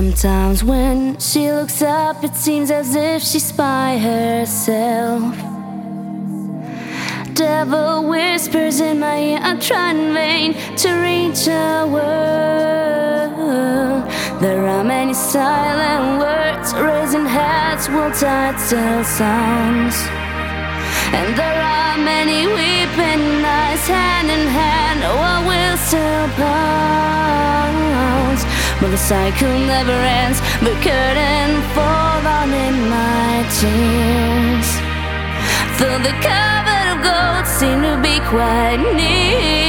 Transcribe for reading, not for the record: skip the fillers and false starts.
Sometimes when she looks up, it seems as if she's by herself. Devil whispers in my ear, I try in vain to reach her world. There are many silent words, raising heads while title sounds. And there are many weeping eyes, hand in hand, while we'll still pounce. But the cycle never ends, the curtain falls on in my tears. Though the cover of gold seemed to be quite near,